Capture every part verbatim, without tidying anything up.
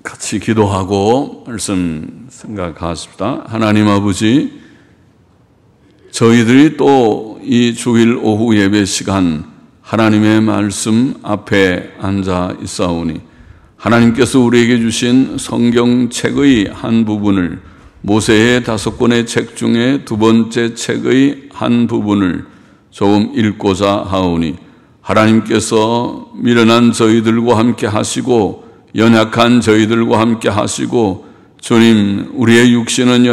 같이 기도하고 말씀 생각하십시다. 하나님 아버지, 저희들이 또 이 주일 오후 예배 시간 하나님의 말씀 앞에 앉아 있사오니 하나님께서 우리에게 주신 성경책의 한 부분을, 모세의 다섯 권의 책 중에 두 번째 책의 한 부분을 조금 읽고자 하오니 하나님께서 미련한 저희들과 함께 하시고 연약한 저희들과 함께 하시고, 주님, 우리의 육신은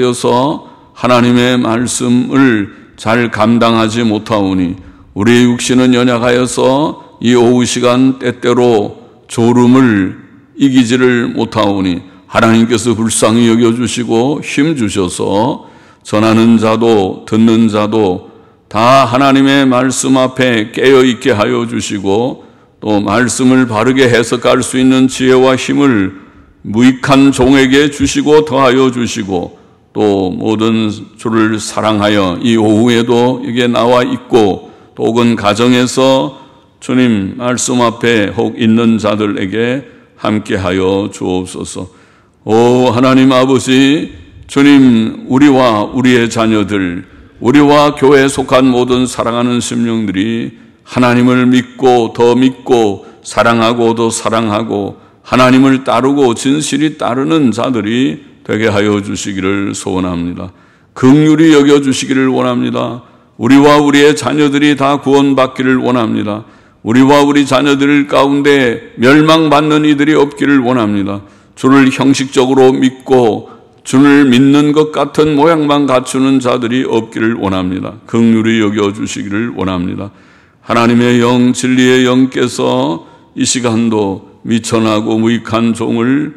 연약하여서 하나님의 말씀을 잘 감당하지 못하오니, 우리의 육신은 연약하여서 이 오후 시간 때때로 졸음을 이기지를 못하오니 하나님께서 불쌍히 여겨주시고 힘주셔서 전하는 자도 듣는 자도 다 하나님의 말씀 앞에 깨어있게 하여 주시고, 또 말씀을 바르게 해석할 수 있는 지혜와 힘을 무익한 종에게 주시고 더하여 주시고, 또 모든 주를 사랑하여 이 오후에도 여기에 나와 있고 또 혹은 가정에서 주님 말씀 앞에 혹 있는 자들에게 함께하여 주옵소서. 오 하나님 아버지, 주님, 우리와 우리의 자녀들, 우리와 교회에 속한 모든 사랑하는 심령들이 하나님을 믿고 더 믿고 사랑하고 더 사랑하고 하나님을 따르고 진실이 따르는 자들이 되게 하여 주시기를 소원합니다. 긍휼히 여겨주시기를 원합니다. 우리와 우리의 자녀들이 다 구원받기를 원합니다. 우리와 우리 자녀들 가운데 멸망받는 이들이 없기를 원합니다. 주를 형식적으로 믿고 주를 믿는 것 같은 모양만 갖추는 자들이 없기를 원합니다. 긍휼히 여겨주시기를 원합니다. 하나님의 영, 진리의 영께서 이 시간도 미천하고 무익한 종을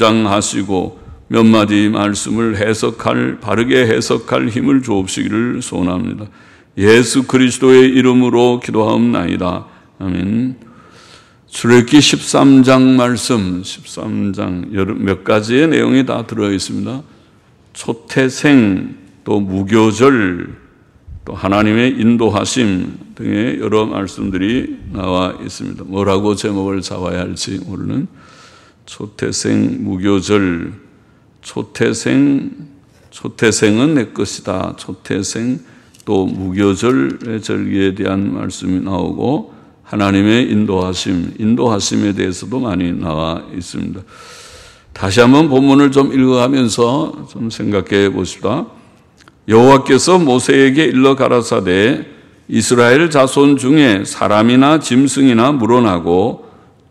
주장하시고 몇 마디 말씀을 해석할, 바르게 해석할 힘을 주옵시기를 소원합니다. 예수 그리스도의 이름으로 기도하옵나이다. 아멘. 출애굽기 십삼 장 말씀, 십삼 장 몇 가지의 내용이 다 들어있습니다. 초태생, 또 무교절, 또 하나님의 인도하심 등의 여러 말씀들이 나와 있습니다. 뭐라고 제목을 잡아야 할지 모르는 초태생, 무교절, 초태생, 초태생은 내 것이다. 초태생, 또 무교절의 절기에 대한 말씀이 나오고 하나님의 인도하심, 인도하심에 대해서도 많이 나와 있습니다. 다시 한번 본문을 좀 읽어가면서 좀 생각해 보십시다. 여호와께서 모세에게 일러 가라사대 이스라엘 자손 중에 사람이나 짐승이나 물어나고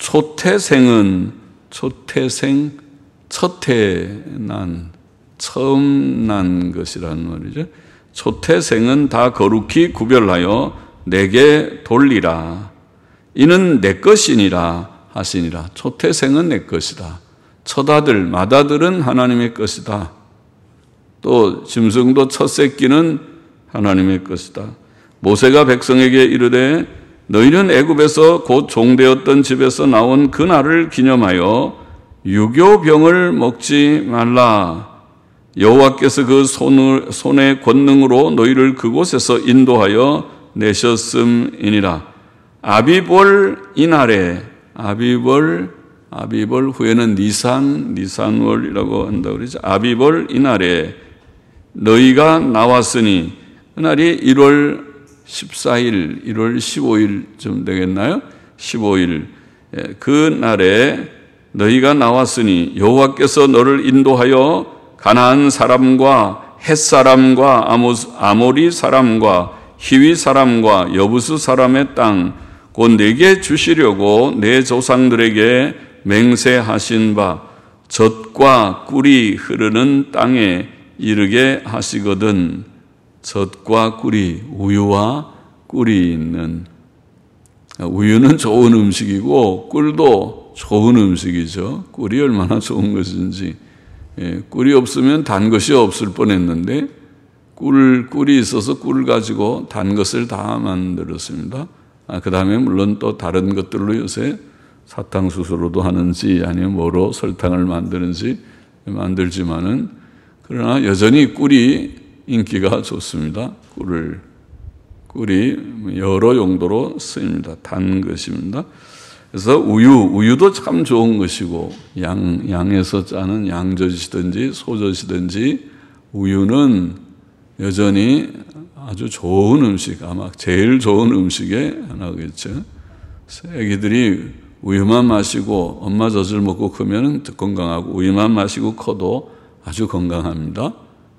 초태생은, 초태생, 첫해 난, 처음 난 것이라는 말이죠. 초태생은 다 거룩히 구별하여 내게 돌리라. 이는 내 것이니라 하시니라. 초태생은 내 것이다. 첫아들, 맏아들은 하나님의 것이다. 또 짐승도 첫 새끼는 하나님의 것이다. 모세가 백성에게 이르되 너희는 애굽에서 곧 종되었던 집에서 나온 그날을 기념하여 유교병을 먹지 말라. 여호와께서 그 손을, 손의 권능으로 너희를 그곳에서 인도하여 내셨음이니라. 아비볼 이날에, 아비볼, 아비볼 후에는 니산, 니산월이라고 한다고 그러죠. 아비볼 이날에 너희가 나왔으니, 그날이 일월 십사일, 일월 십오일쯤 되겠나요? 십오일. 그 날에 너희가 나왔으니 여호와께서 너를 인도하여 가나안 사람과 헷 사람과 아모리 사람과 히위 사람과 여부스 사람의 땅 곧 내게 주시려고 내 조상들에게 맹세하신 바 젖과 꿀이 흐르는 땅에 이르게 하시거든. 젖과 꿀이, 우유와 꿀이 있는, 우유는 좋은 음식이고 꿀도 좋은 음식이죠. 꿀이 얼마나 좋은 것인지. 예, 꿀이 없으면 단 것이 없을 뻔했는데 꿀, 꿀이 있어서 꿀을 가지고 단 것을 다 만들었습니다. 아, 그 다음에 물론 또 다른 것들로 요새 사탕수수로도 하는지 아니면 뭐로 설탕을 만드는지 만들지만은, 그러나 여전히 꿀이 인기가 좋습니다. 꿀을, 꿀이 여러 용도로 쓰입니다. 단 것입니다. 그래서 우유, 우유도 참 좋은 것이고 양, 양에서 짜는 양젖이든지 소젖이든지 우유는 여전히 아주 좋은 음식, 아마 제일 좋은 음식의 하나겠죠. 애기들이 우유만 마시고 엄마 젖을 먹고 크면 건강하고 우유만 마시고 커도 아주 건강합니다.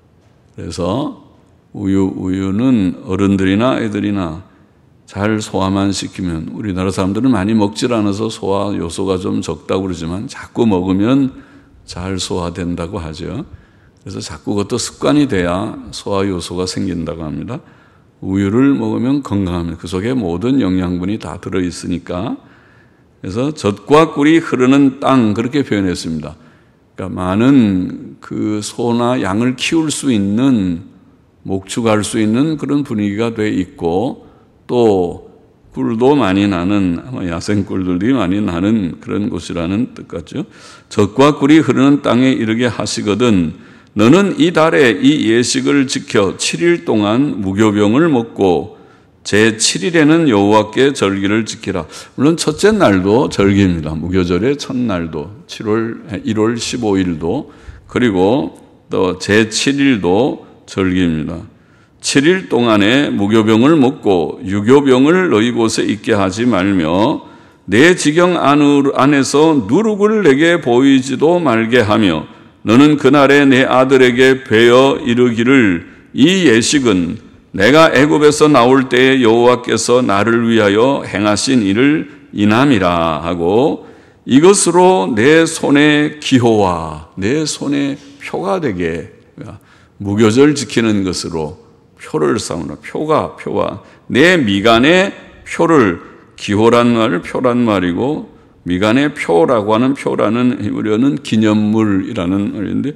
그래서 우유, 우유는 어른들이나 애들이나 잘 소화만 시키면, 우리나라 사람들은 많이 먹질 않아서 소화 요소가 좀 적다고 그러지만 자꾸 먹으면 잘 소화된다고 하죠. 그래서 자꾸 그것도 습관이 돼야 소화 요소가 생긴다고 합니다. 우유를 먹으면 건강합니다. 그 속에 모든 영양분이 다 들어있으니까. 그래서 젖과 꿀이 흐르는 땅, 그렇게 표현했습니다. 그러니까 많은 그 소나 양을 키울 수 있는, 목축할 수 있는 그런 분위기가 돼 있고, 또 꿀도 많이 나는, 아마 야생 꿀들이 많이 나는 그런 곳이라는 뜻 같죠. 젖과 꿀이 흐르는 땅에 이르게 하시거든 너는 이 달에 이 예식을 지켜 칠 일 동안 무교병을 먹고 제칠 일에는 여호와께 절기를 지키라. 물론 첫째 날도 절기입니다. 무교절의 첫날도, 칠월, 일월 십오일도, 그리고 또 제칠 일도 절기입니다. 칠 일 동안에 무교병을 먹고 유교병을 너희 곳에 있게 하지 말며 내 지경 안에서 누룩을 내게 보이지도 말게 하며 너는 그날에 내 아들에게 베어 이르기를 이 예식은 내가 애굽에서 나올 때에 여호와께서 나를 위하여 행하신 일을 인함이라 하고 이것으로 내 손에 기호와 내 손에 표가 되게, 무교절 지키는 것으로 표를 쌓으라. 표가, 표와 내 미간에 표를, 기호란 말, 표란 말이고 미간에 표라고 하는 표라는 히브리어는 기념물이라는 말인데,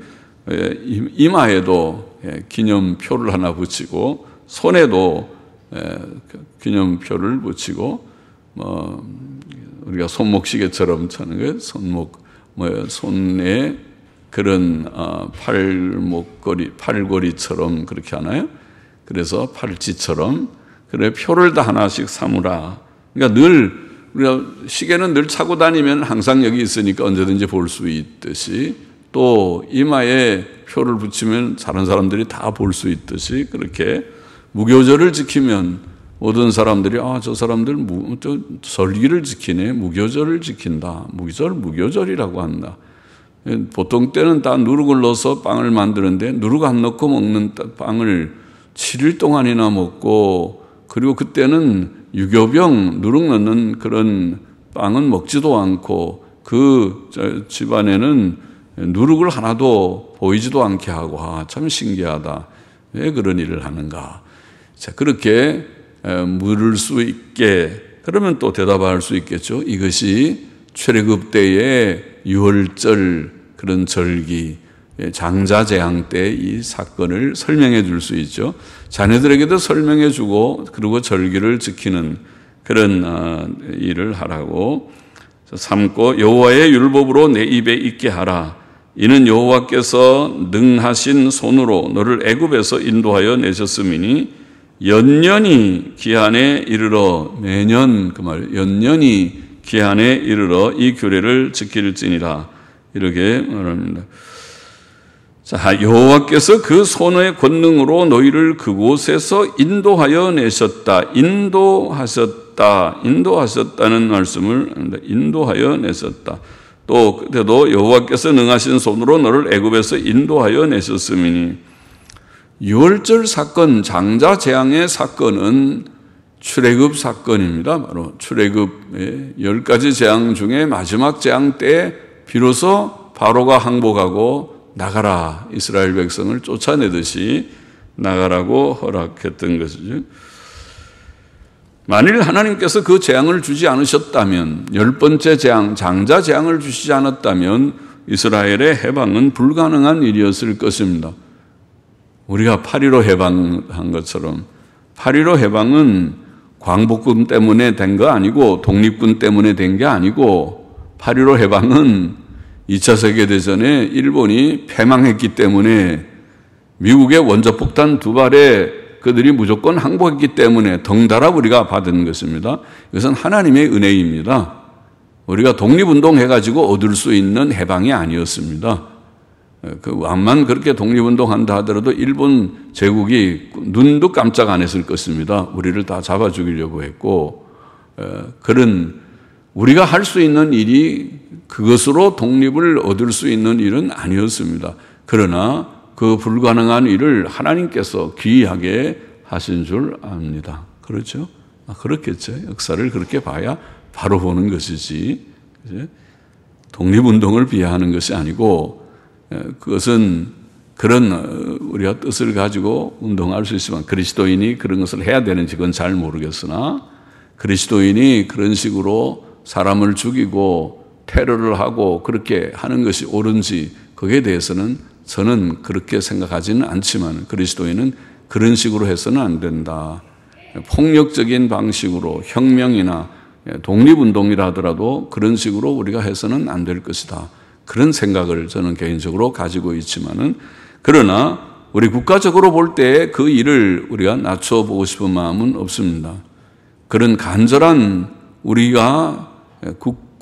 이마에도 기념표를 하나 붙이고 손에도 기념표를 붙이고, 뭐 우리가 손목시계처럼 차는 거예요. 손목, 뭐 손에 그런 팔목걸이, 팔걸이처럼 그렇게 하나요? 그래서 팔찌처럼, 그래 표를 다 하나씩 삼으라. 그러니까 늘 우리가 시계는 늘 차고 다니면 항상 여기 있으니까 언제든지 볼 수 있듯이, 또 이마에 표를 붙이면 다른 사람들이 다 볼 수 있듯이, 그렇게 무교절을 지키면 모든 사람들이 아, 저 사람들 무, 저 절기를 지키네, 무교절을 지킨다, 무교절 무교절이라고 한다. 보통 때는 다 누룩을 넣어서 빵을 만드는데 누룩 안 넣고 먹는 빵을 칠 일 동안이나 먹고, 그리고 그때는 유교병, 누룩 넣는 그런 빵은 먹지도 않고 그 집안에는 누룩을 하나도 보이지도 않게 하고, 아, 참 신기하다. 왜 그런 일을 하는가? 자, 그렇게 물을 수 있게, 그러면 또 대답할 수 있겠죠. 이것이 출애굽 때의 유월절, 그런 절기, 장자재앙 때 이 사건을 설명해 줄 수 있죠. 자녀들에게도 설명해 주고, 그리고 절기를 지키는 그런 일을 하라고 삼고, 여호와의 율법으로 내 입에 있게 하라. 이는 여호와께서 능하신 손으로 너를 애굽에서 인도하여 내셨음이니 연년이 기한에 이르러, 매년 그 말, 연년이 기한에 이르러 이 규례를 지킬지니라. 이렇게 말합니다. 자, 여호와께서 그 손의 권능으로 너희를 그곳에서 인도하여 내셨다. 인도하셨다. 인도하셨다는 말씀을 합니다. 인도하여 내셨다. 또 그때도 여호와께서 능하신 손으로 너를 애굽에서 인도하여 내셨음이니, 유월절 사건, 장자 재앙의 사건은 출애굽 사건입니다. 바로 출애굽의 열 가지 재앙 중에 마지막 재앙 때 비로소 바로가 항복하고 나가라, 이스라엘 백성을 쫓아내듯이 나가라고 허락했던 것이죠. 만일 하나님께서 그 재앙을 주지 않으셨다면, 열 번째 재앙, 장자 재앙을 주시지 않았다면 이스라엘의 해방은 불가능한 일이었을 것입니다. 우리가 팔일오 해방한 것처럼 팔일오 해방은 광복군 때문에 된 거 아니고 독립군 때문에 된 게 아니고, 팔일오 해방은 이 차 세계대전에 일본이 패망했기 때문에, 미국의 원자폭탄 두 발에 그들이 무조건 항복했기 때문에 덩달아 우리가 받은 것입니다. 이것은 하나님의 은혜입니다. 우리가 독립운동 해가지고 얻을 수 있는 해방이 아니었습니다. 그 암만 그렇게 독립운동한다 하더라도 일본 제국이 눈도 깜짝 안 했을 것입니다. 우리를 다 잡아 죽이려고 했고, 그런 우리가 할 수 있는 일이 그것으로 독립을 얻을 수 있는 일은 아니었습니다. 그러나 그 불가능한 일을 하나님께서 기이하게 하신 줄 압니다. 그렇죠? 아, 그렇겠죠. 역사를 그렇게 봐야 바로 보는 것이지. 그치? 독립운동을 비하하는 것이 아니고, 그것은 그런 우리가 뜻을 가지고 운동할 수 있지만 그리스도인이 그런 것을 해야 되는지 그건 잘 모르겠으나 그리스도인이 그런 식으로 사람을 죽이고 테러를 하고 그렇게 하는 것이 옳은지 거기에 대해서는 저는 그렇게 생각하지는 않지만 그리스도인은 그런 식으로 해서는 안 된다. 폭력적인 방식으로 혁명이나 독립운동이라 하더라도 그런 식으로 우리가 해서는 안 될 것이다. 그런 생각을 저는 개인적으로 가지고 있지만은 그러나 우리 국가적으로 볼 때 그 일을 우리가 낮춰보고 싶은 마음은 없습니다. 그런 간절한 우리가 국,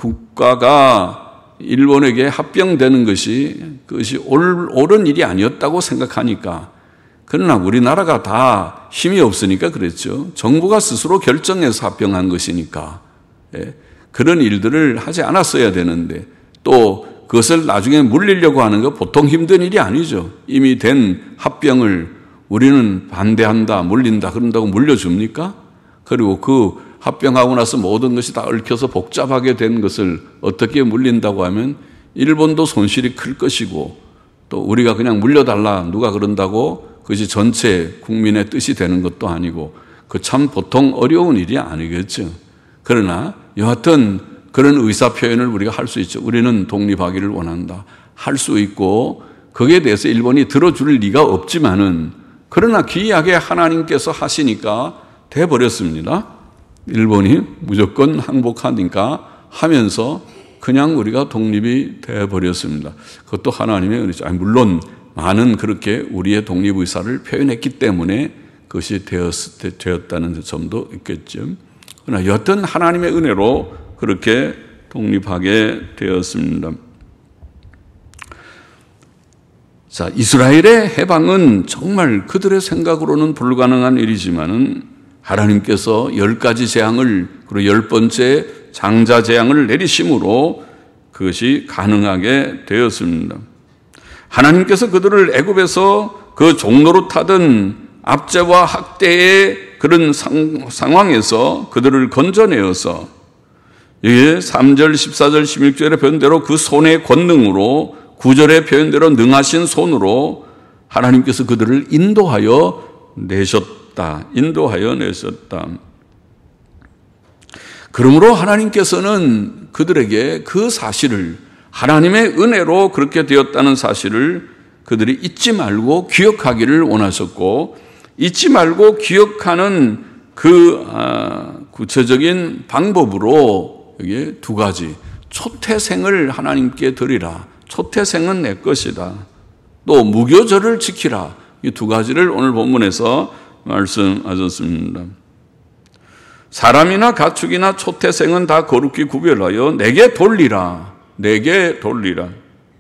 국가가 일본에게 합병되는 것이 그것이 옳, 옳은 일이 아니었다고 생각하니까 그러나 우리나라가 다 힘이 없으니까 그랬죠. 정부가 스스로 결정해서 합병한 것이니까 예, 그런 일들을 하지 않았어야 되는데 또 그것을 나중에 물리려고 하는 거 보통 힘든 일이 아니죠. 이미 된 합병을 우리는 반대한다, 물린다 그런다고 물려줍니까? 그리고 그 합병하고 나서 모든 것이 다 얽혀서 복잡하게 된 것을 어떻게 물린다고 하면 일본도 손실이 클 것이고 또 우리가 그냥 물려달라 누가 그런다고 그것이 전체 국민의 뜻이 되는 것도 아니고 그 참 보통 어려운 일이 아니겠죠. 그러나 여하튼 그런 의사 표현을 우리가 할 수 있죠. 우리는 독립하기를 원한다. 할 수 있고 거기에 대해서 일본이 들어줄 리가 없지만은 그러나 기이하게 하나님께서 하시니까 돼버렸습니다. 일본이 무조건 항복하니까 하면서 그냥 우리가 독립이 돼버렸습니다. 그것도 하나님의 은혜죠. 아니, 물론 많은 그렇게 우리의 독립 의사를 표현했기 때문에 그것이 되었, 되었다는 점도 있겠죠. 그러나 여튼 하나님의 은혜로 그렇게 독립하게 되었습니다. 자, 이스라엘의 해방은 정말 그들의 생각으로는 불가능한 일이지만은 하나님께서 열 가지 재앙을 그리고 열 번째 장자 재앙을 내리심으로 그것이 가능하게 되었습니다. 하나님께서 그들을 애굽에서 그 종로로 타던 압제와 학대의 그런 상, 상황에서 그들을 건져내어서 이게 삼 절, 십사 절, 십육 절의 표현대로 그 손의 권능으로 구 절의 표현대로 능하신 손으로 하나님께서 그들을 인도하여 내셨다. 인도하여 내셨다. 그러므로 하나님께서는 그들에게 그 사실을 하나님의 은혜로 그렇게 되었다는 사실을 그들이 잊지 말고 기억하기를 원하셨고 잊지 말고 기억하는 그 구체적인 방법으로 여기 두 가지 초태생을 하나님께 드리라. 초태생은 내 것이다. 또 무교절을 지키라. 이 두 가지를 오늘 본문에서 말씀하셨습니다. 사람이나 가축이나 초태생은 다 거룩히 구별하여 내게 돌리라. 내게 돌리라.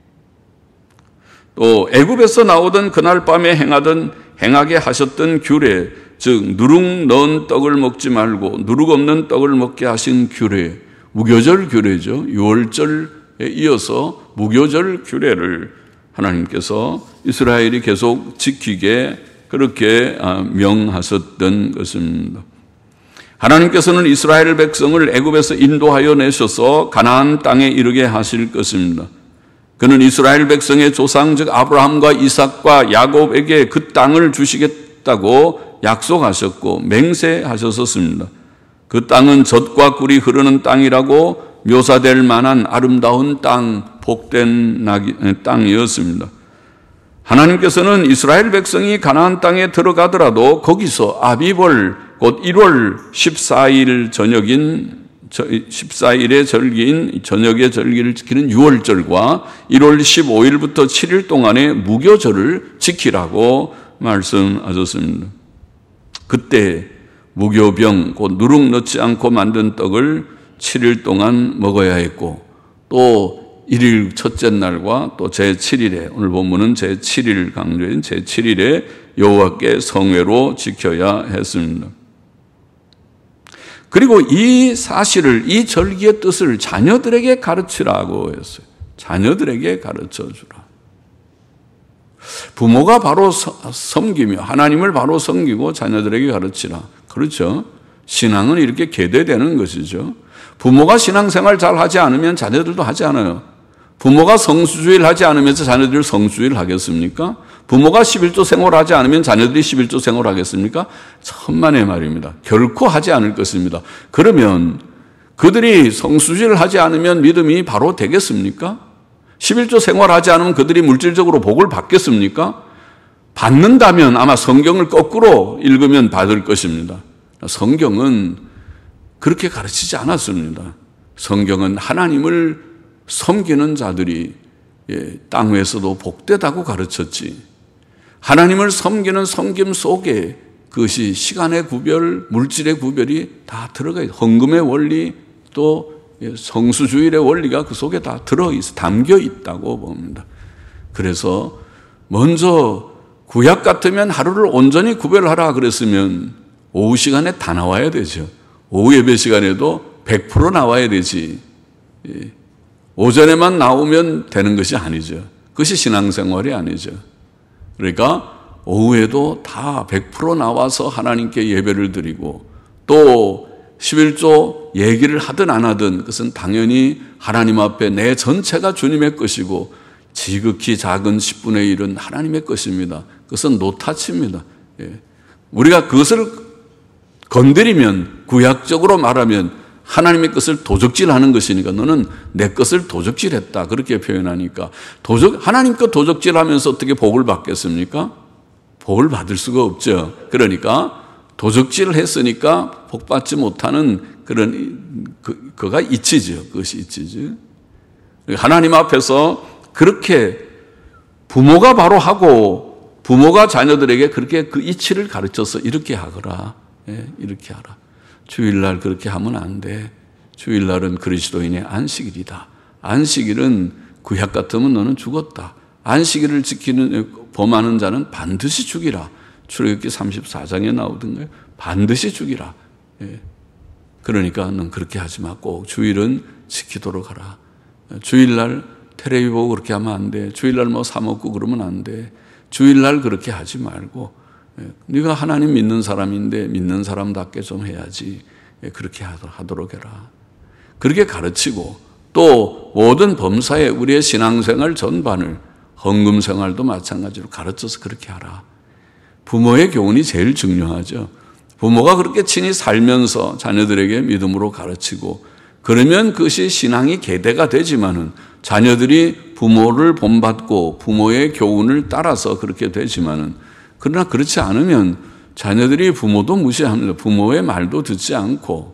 또 애굽에서 나오던 그날 밤에 행하던 행하게 하셨던 규례, 즉 누룩 넣은 떡을 먹지 말고 누룩 없는 떡을 먹게 하신 규례, 무교절 규례죠. 유월절에 이어서 무교절 규례를 하나님께서 이스라엘이 계속 지키게 그렇게 명하셨던 것입니다. 하나님께서는 이스라엘 백성을 애굽에서 인도하여 내셔서 가나안 땅에 이르게 하실 것입니다. 그는 이스라엘 백성의 조상 즉 아브라함과 이삭과 야곱에게 그 땅을 주시겠다고 약속하셨고 맹세하셨었습니다. 그 땅은 젖과 꿀이 흐르는 땅이라고 묘사될 만한 아름다운 땅, 복된 땅이었습니다. 하나님께서는 이스라엘 백성이 가나안 땅에 들어가더라도 거기서 아비벌 곧 일월 십사일 저녁인 십사일의 절기인 저녁의 절기를 지키는 유월절과 일월 십오일부터 칠일 동안의 무교절을 지키라고 말씀하셨습니다. 그때 무교병 곧 누룩 넣지 않고 만든 떡을 칠 일 동안 먹어야 했고 또 일 일 첫째 날과 또 제칠 일에 오늘 본문은 제칠 일 강조인 제칠 일에 여호와께 성회로 지켜야 했습니다. 그리고 이 사실을 이 절기의 뜻을 자녀들에게 가르치라고 했어요. 자녀들에게 가르쳐주라. 부모가 바로 섬기며 하나님을 바로 섬기고 자녀들에게 가르치라. 그렇죠. 신앙은 이렇게 계대되는 것이죠. 부모가 신앙생활 잘 하지 않으면 자녀들도 하지 않아요. 부모가 성수주의를 하지 않으면서 자녀들이 성수주의를 하겠습니까? 부모가 십일조 생활하지 않으면 자녀들이 십일조 생활하겠습니까? 천만의 말입니다. 결코 하지 않을 것입니다. 그러면 그들이 성수주의를 하지 않으면 믿음이 바로 되겠습니까? 십일조 생활하지 않으면 그들이 물질적으로 복을 받겠습니까? 받는다면 아마 성경을 거꾸로 읽으면 받을 것입니다. 성경은 그렇게 가르치지 않았습니다. 성경은 하나님을 섬기는 자들이 땅 위에서도 복되다고 가르쳤지. 하나님을 섬기는 섬김 속에 그것이 시간의 구별, 물질의 구별이 다 들어가 있어요. 헌금의 원리, 또 성수주일의 원리가 그 속에 다 들어있어, 담겨 있다고 봅니다. 그래서 먼저 구약 같으면 하루를 온전히 구별하라 그랬으면 오후 시간에 다 나와야 되죠. 오후 예배 시간에도 백 퍼센트 나와야 되지. 오전에만 나오면 되는 것이 아니죠. 그것이 신앙생활이 아니죠. 그러니까 오후에도 다 백 퍼센트 나와서 하나님께 예배를 드리고 또 십일조 얘기를 하든 안 하든 그것은 당연히 하나님 앞에 내 전체가 주님의 것이고 지극히 작은 십분의 일은 하나님의 것입니다. 그것은 노타치입니다. 우리가 그것을 건드리면 구약적으로 말하면 하나님의 것을 도적질하는 것이니까 너는 내 것을 도적질했다 그렇게 표현하니까 도적 하나님 것 도적질하면서 어떻게 복을 받겠습니까? 복을 받을 수가 없죠. 그러니까 도적질을 했으니까 복 받지 못하는 그런 그, 그가 이치죠. 그것이 이치죠. 하나님 앞에서 그렇게 부모가 바로 하고 부모가 자녀들에게 그렇게 그 이치를 가르쳐서 이렇게 하거라. 예, 이렇게 하라. 주일날 그렇게 하면 안 돼. 주일날은 그리스도인의 안식일이다. 안식일은 구약 같으면 너는 죽었다. 안식일을 지키는 범하는 자는 반드시 죽이라. 출애굽기 삼십사 장에 나오던가요? 반드시 죽이라. 예. 그러니까 넌 그렇게 하지 마. 꼭 주일은 지키도록 하라. 주일날 텔레비 보고 그렇게 하면 안 돼. 주일날 뭐 사 먹고 그러면 안 돼. 주일날 그렇게 하지 말고 네가 하나님 믿는 사람인데 믿는 사람답게 좀 해야지. 그렇게 하도록 해라. 그렇게 가르치고 또 모든 범사에 우리의 신앙생활 전반을 헌금 생활도 마찬가지로 가르쳐서 그렇게 하라. 부모의 교훈이 제일 중요하죠. 부모가 그렇게 친히 살면서 자녀들에게 믿음으로 가르치고 그러면 그것이 신앙이 계대가 되지만은 자녀들이 부모를 본받고 부모의 교훈을 따라서 그렇게 되지만은 그러나 그렇지 않으면 자녀들이 부모도 무시합니다. 부모의 말도 듣지 않고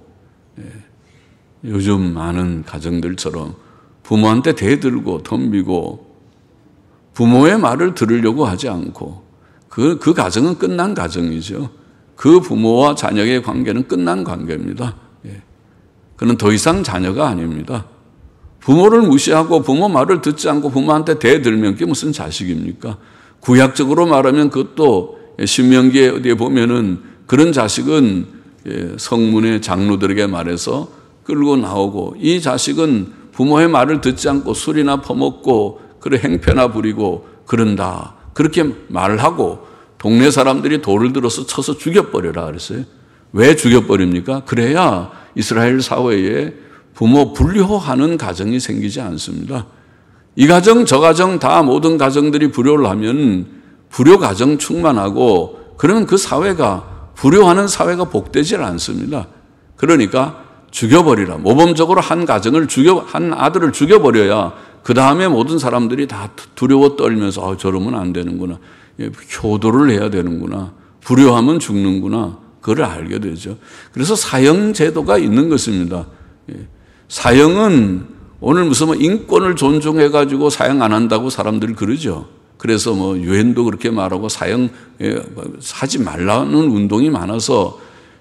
요즘 많은 가정들처럼 부모한테 대들고 덤비고 부모의 말을 들으려고 하지 않고 그, 그 가정은 끝난 가정이죠. 그 부모와 자녀의 관계는 끝난 관계입니다. 그는 더 이상 자녀가 아닙니다. 부모를 무시하고 부모 말을 듣지 않고 부모한테 대들면 그게 무슨 자식입니까? 구약적으로 말하면 그것도 신명기에 어디에 보면은 그런 자식은 성문의 장로들에게 말해서 끌고 나오고 이 자식은 부모의 말을 듣지 않고 술이나 퍼먹고 그런 행패나 부리고 그런다. 그렇게 말을 하고 동네 사람들이 돌을 들어서 쳐서 죽여버려라 그랬어요. 왜 죽여버립니까? 그래야 이스라엘 사회에 부모 불효하는 가정이 생기지 않습니다. 이 가정 저 가정 다 모든 가정들이 불효를 하면 불효 가정 충만하고 그러면 그 사회가 불효하는 사회가 복되질 않습니다. 그러니까 죽여버리라. 모범적으로 한 가정을 죽여 한 아들을 죽여버려야 그 다음에 모든 사람들이 다 두려워 떨면서 아, 저러면 안 되는구나. 효도를 해야 되는구나. 불효하면 죽는구나. 그걸 알게 되죠. 그래서 사형 제도가 있는 것입니다. 사형은 오늘 무슨 뭐 인권을 존중해가지고 사형 안 한다고 사람들이 그러죠. 그래서 뭐 유엔도 그렇게 말하고 사형 하지 말라는 운동이 많아서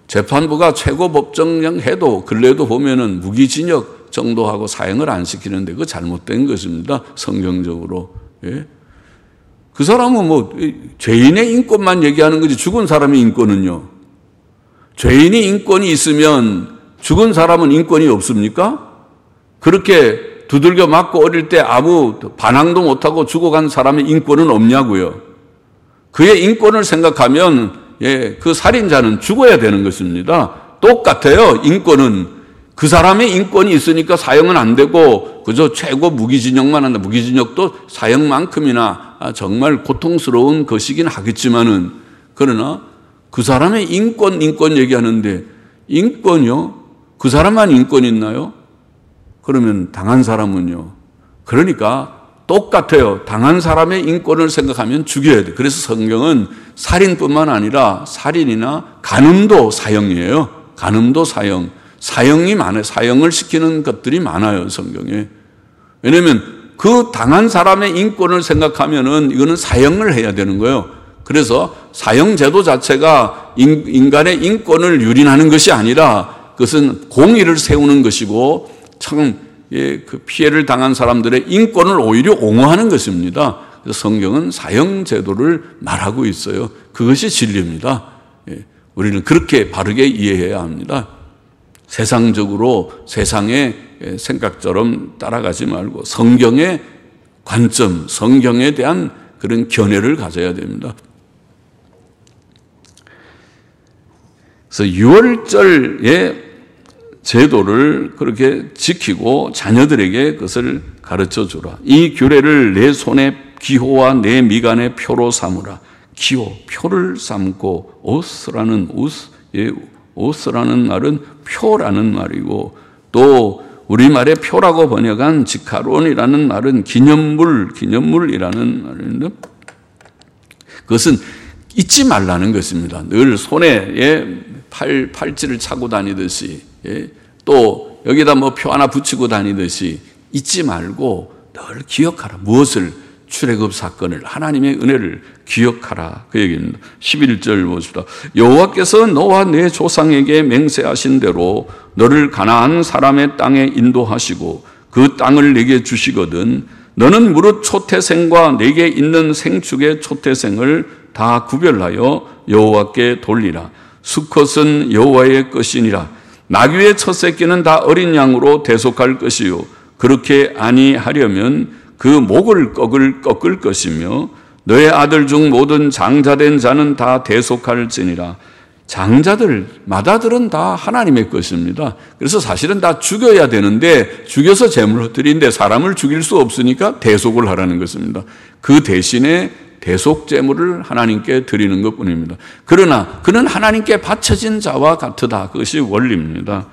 재판부가 최고 법정령 해도 근래도 보면은 무기징역 정도하고 사형을 안 시키는데 그거 잘못된 것입니다. 성경적으로. 예? 그 사람은 뭐 죄인의 인권만 얘기하는 거지 죽은 사람의 인권은요. 죄인이 인권이 있으면 죽은 사람은 인권이 없습니까? 그렇게 두들겨 맞고 어릴 때 아무 반항도 못하고 죽어간 사람의 인권은 없냐고요. 그의 인권을 생각하면 예, 그 살인자는 죽어야 되는 것입니다. 똑같아요. 인권은 그 사람의 인권이 있으니까 사형은 안 되고 그저 최고 무기징역만 한다. 무기징역도 사형만큼이나 정말 고통스러운 것이긴 하겠지만은 그러나 그 사람의 인권 인권 얘기하는데 인권이요? 그 사람만 인권 있나요? 그러면 당한 사람은요. 그러니까 똑같아요. 당한 사람의 인권을 생각하면 죽여야 돼. 그래서 성경은 살인뿐만 아니라 살인이나 간음도 사형이에요. 간음도 사형. 사형이 많아요. 사형을 시키는 것들이 많아요, 성경에. 왜냐하면 그 당한 사람의 인권을 생각하면은 이거는 사형을 해야 되는 거예요. 그래서 사형 제도 자체가 인간의 인권을 유린하는 것이 아니라 그것은 공의를 세우는 것이고 참 예, 그 피해를 당한 사람들의 인권을 오히려 옹호하는 것입니다. 그래서 성경은 사형 제도를 말하고 있어요. 그것이 진리입니다. 예, 우리는 그렇게 바르게 이해해야 합니다. 세상적으로 세상의 생각처럼 따라가지 말고 성경의 관점, 성경에 대한 그런 견해를 가져야 됩니다. 그래서 유월절의 제도를 그렇게 지키고 자녀들에게 그것을 가르쳐 주라. 이 규례를 내 손의 기호와 내 미간의 표로 삼으라. 기호, 표를 삼고 오스라는 오스, 예, 오스라는 말은 표라는 말이고 또 우리말의 표라고 번역한 지카론이라는 말은 기념물, 기념물이라는 말인데 그것은 잊지 말라는 것입니다. 늘 손에 예, 팔, 팔찌를 차고 다니듯이 예, 또 여기다 뭐 표 하나 붙이고 다니듯이 잊지 말고 늘 기억하라. 무엇을? 출애굽 사건을, 하나님의 은혜를 기억하라. 그 얘기입니다. 십일 절 보십시다. 여호와께서 너와 내 조상에게 맹세하신 대로 너를 가나안 사람의 땅에 인도하시고 그 땅을 내게 주시거든 너는 무릇 초태생과 내게 있는 생축의 초태생을 다 구별하여 여호와께 돌리라. 수컷은 여호와의 것이니라. 나귀의 첫 새끼는 다 어린 양으로 대속할 것이요 그렇게 아니하려면 그 목을 꺾을, 꺾을 것이며 너의 아들 중 모든 장자된 자는 다 대속할지니라. 장자들, 마다들은 다 하나님의 것입니다. 그래서 사실은 다 죽여야 되는데 죽여서 제물로 드리는데 사람을 죽일 수 없으니까 대속을 하라는 것입니다. 그 대신에 대속 제물을 하나님께 드리는 것뿐입니다. 그러나 그는 하나님께 바쳐진 자와 같으다. 그것이 원리입니다.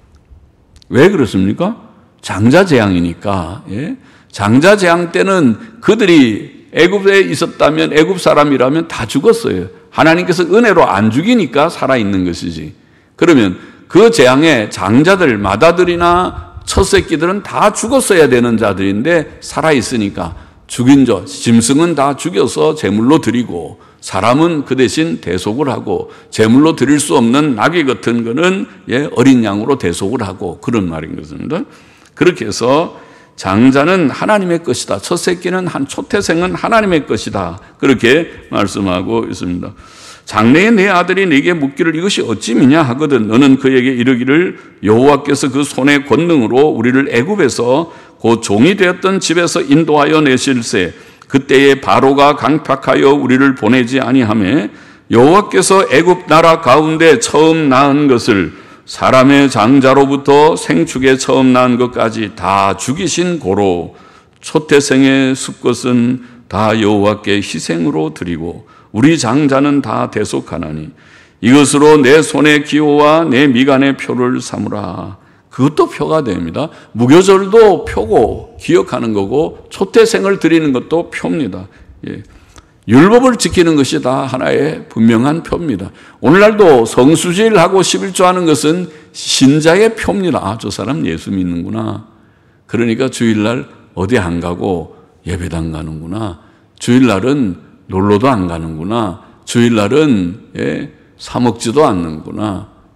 왜 그렇습니까? 장자 재앙이니까. 예? 장자 재앙 때는 그들이 애굽에 있었다면 애굽 사람이라면 다 죽었어요. 하나님께서 은혜로 안 죽이니까 살아있는 것이지. 그러면 그 재앙에 장자들, 마다들이나 첫 새끼들은 다 죽었어야 되는 자들인데 살아있으니까 죽인 자, 짐승은 다 죽여서 제물로 드리고 사람은 그 대신 대속을 하고 제물로 드릴 수 없는 나귀 같은 거는 예, 어린 양으로 대속을 하고 그런 말인 것입니다. 그렇게 해서 장자는 하나님의 것이다. 첫 새끼는 한 초태생은 하나님의 것이다. 그렇게 말씀하고 있습니다. 장래에 내 아들이 내게 묻기를 이것이 어찌 미냐 하거든 너는 그에게 이르기를 여호와께서 그 손의 권능으로 우리를 애굽에서 곧 종이 되었던 집에서 인도하여 내실세 그때에 바로가 강팍하여 우리를 보내지 아니하매 여호와께서 애굽 나라 가운데 처음 낳은 것을 사람의 장자로부터 생축에 처음 낳은 것까지 다 죽이신 고로 초태생의 수것은 다 여호와께 희생으로 드리고 우리 장자는 다 대속하나니 이것으로 내 손의 기호와 내 미간의 표를 삼으라. 그것도 표가 됩니다. 무교절도 표고 기억하는 거고 초태생을 드리는 것도 표입니다. 예. 율법을 지키는 것이 다 하나의 분명한 표입니다. 오늘날도 성수제일하고 십일조 하는 것은 신자의 표입니다. 아, 저 사람 예수 믿는구나. 그러니까 주일날 어디 안 가고 예배당 가는구나. 주일날은 놀러도 안 가는구나. 주일날은 예, 사 먹지도 않는구나.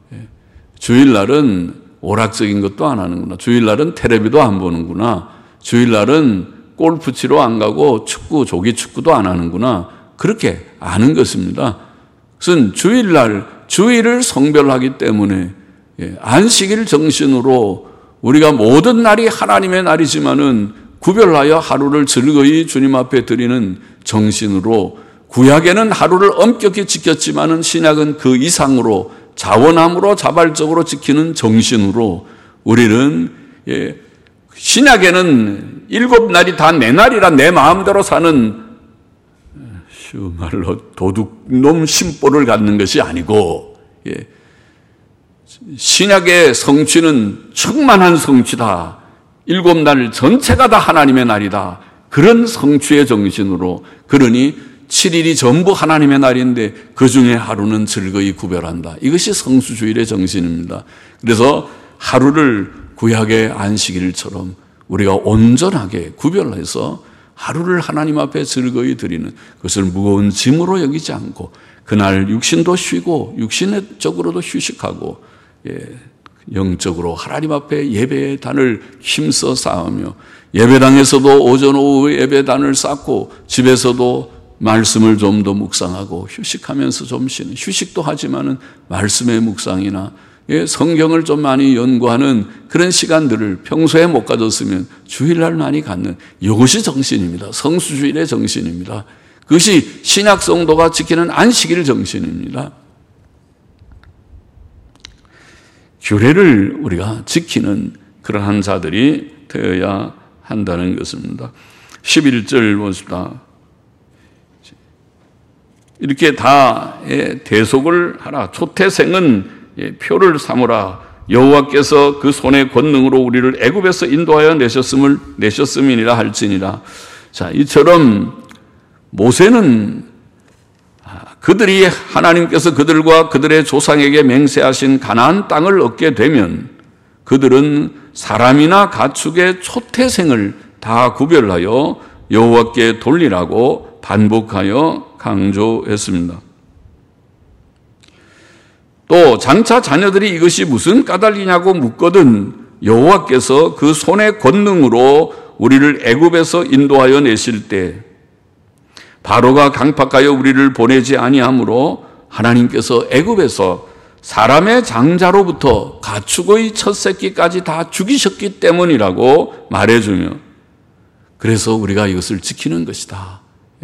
주일날은 오락적인 것도 안 하는구나. 주일날은 텔레비도 안 보는구나. 주일날은 골프 치러 안 가고 축구, 조기 축구도 안 하는구나. 그렇게 아는 것입니다. 그것은 주일날, 주일을 성별하기 때문에 안식일 정신으로 우리가 모든 날이 하나님의 날이지만은 구별하여 하루를 즐거이 주님 앞에 드리는 정신으로 구약에는 하루를 엄격히 지켰지만은 신약은 그 이상으로 자원함으로 자발적으로 지키는 정신으로 우리는 예, 신약에는 일곱 날이 다 내 날이라 내 마음대로 사는 쉬운 말로 도둑놈 심보를 갖는 것이 아니고 예, 신약의 성취는 충만한 성취다. 일곱 날 전체가 다 하나님의 날이다. 그런 성취의 정신으로 그러니 칠 일이 전부 하나님의 날인데 그 중에 하루는 즐거이 구별한다. 이것이 성수주일의 정신입니다. 그래서 하루를 구약의 안식일처럼 우리가 온전하게 구별해서 하루를 하나님 앞에 즐거이 드리는 그것을 무거운 짐으로 여기지 않고 그날 육신도 쉬고 육신적으로도 휴식하고 예, 영적으로 하나님 앞에 예배의 단을 힘써 쌓으며 예배당에서도 오전 오후 예배단을 쌓고 집에서도 말씀을 좀 더 묵상하고 휴식하면서 좀 쉬는 휴식도 하지만은 말씀의 묵상이나 예, 성경을 좀 많이 연구하는 그런 시간들을 평소에 못 가졌으면 주일날 많이 갖는 이것이 정신입니다. 성수주일의 정신입니다. 그것이 신약 성도가 지키는 안식일 정신입니다. 규례를 우리가 지키는 그러한 자들이 되어야 한다는 것입니다. 십일 절 보십시다. 이렇게 다 대속을 하라. 초태생은 표를 삼으라. 여호와께서 그 손의 권능으로 우리를 애굽에서 인도하여 내셨음을 내셨음이니라 할지니라. 자, 이처럼 모세는 그들이 하나님께서 그들과 그들의 조상에게 맹세하신 가나안 땅을 얻게 되면 그들은 사람이나 가축의 초태생을 다 구별하여 여호와께 돌리라고 반복하여 강조했습니다. 또 장차 자녀들이 이것이 무슨 까닭이냐고 묻거든 여호와께서 그 손의 권능으로 우리를 애굽에서 인도하여 내실 때 바로가 강팍하여 우리를 보내지 아니하므로 하나님께서 애굽에서 사람의 장자로부터 가축의 첫 새끼까지 다 죽이셨기 때문이라고 말해주며 그래서 우리가 이것을 지키는 것이다.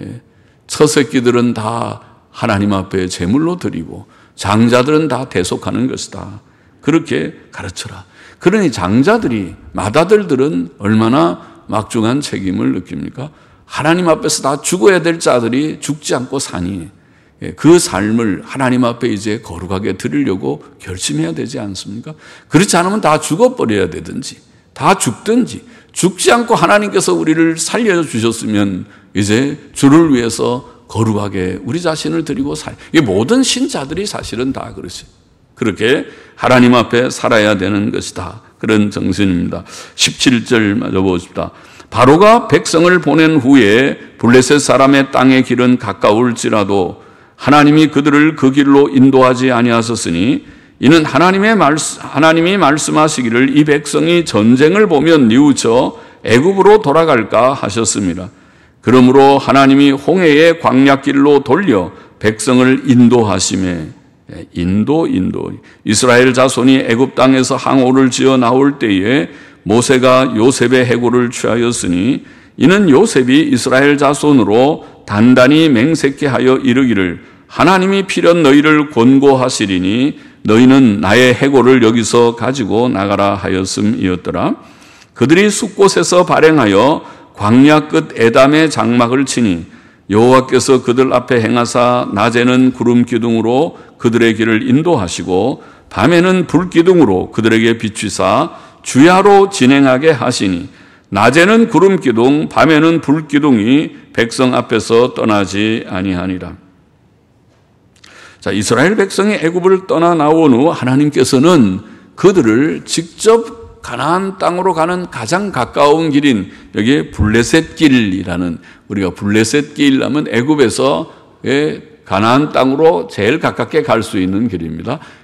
첫 새끼들은 다 하나님 앞에 제물로 드리고 장자들은 다 대속하는 것이다. 그렇게 가르쳐라. 그러니 장자들이 맏아들들은 얼마나 막중한 책임을 느낍니까? 하나님 앞에서 다 죽어야 될 자들이 죽지 않고 사니 그 삶을 하나님 앞에 이제 거룩하게 드리려고 결심해야 되지 않습니까? 그렇지 않으면 다 죽어버려야 되든지 다 죽든지 죽지 않고 하나님께서 우리를 살려주셨으면 이제 주를 위해서 거룩하게 우리 자신을 드리고 살. 이 모든 신자들이 사실은 다 그렇지. 그렇게 하나님 앞에 살아야 되는 것이다. 그런 정신입니다. 십칠 절 마저 보십시다. 바로가 백성을 보낸 후에 블레셋 사람의 땅의 길은 가까울지라도 하나님이 그들을 그 길로 인도하지 아니하셨으니 이는 하나님의 말씀, 하나님이 말씀하시기를 이 백성이 전쟁을 보면 뉘우쳐 애굽으로 돌아갈까 하셨습니다. 그러므로 하나님이 홍해의 광야길로 돌려 백성을 인도하시매 인도 인도 이스라엘 자손이 애굽 땅에서 항오를 지어 나올 때에 모세가 요셉의 해골을 취하였으니 이는 요셉이 이스라엘 자손으로 단단히 맹세케 하여 이르기를 하나님이 필연 너희를 권고하시리니 너희는 나의 해골을 여기서 가지고 나가라 하였음이었더라. 그들이 숲곳에서 발행하여 광야 끝 에담의 장막을 치니 여호와께서 그들 앞에 행하사 낮에는 구름 기둥으로 그들의 길을 인도하시고 밤에는 불 기둥으로 그들에게 비추사 주야로 진행하게 하시니 낮에는 구름 기둥 밤에는 불 기둥이 백성 앞에서 떠나지 아니하니라. 자, 이스라엘 백성이 애굽을 떠나 나온 후 하나님께서는 그들을 직접 가나안 땅으로 가는 가장 가까운 길인 여기에 블레셋 길이라는 우리가 블레셋 길 하면 애굽에서 가나안 땅으로 제일 가깝게 갈 수 있는 길입니다.